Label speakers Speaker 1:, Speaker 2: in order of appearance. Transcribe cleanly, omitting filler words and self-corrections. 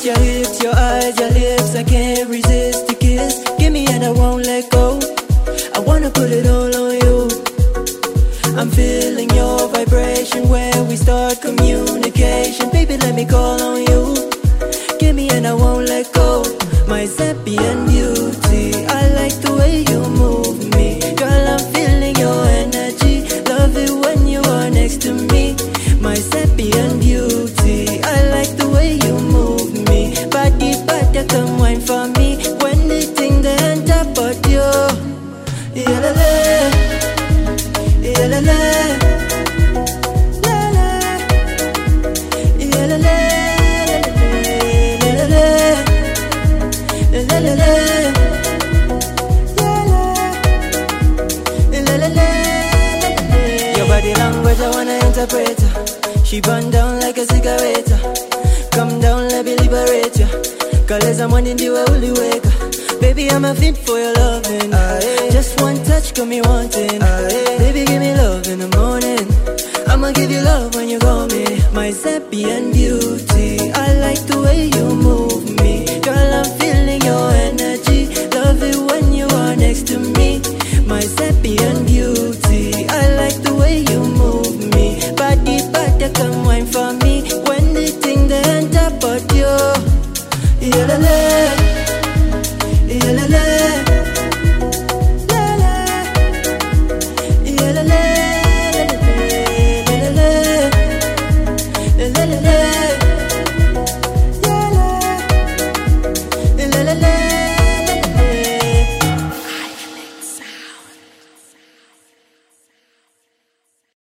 Speaker 1: your hips, your eyes, your lips, I can't resist the kiss. Give me and I won't let go. I wanna put it all on you. I'm feeling your vibration when we start communication. Baby, let me call on you. Give me and I won't let go. My Zambian beauty, I like the way you move me. Girl, I'm feeling your energy. Love it when you are next to me. My Zambian beauty, I like the way you move me. Body, body, come wine for me. When the thing then tap at you. Yeah, la, la. Yeah, la, la. La, la. Yeah, la, la. La, la. La, la, la. La, la, la. Your body language, I wanna interpret her. She burn down like a cigarette. Come down, let me liberate ya. Cause I'm wanting you, I only wake up. Baby, I'm a fit for your loving. Just one touch, got me wanting. Baby, give me love in the morning. I'ma give you love when you call me. My Zambian beauty, I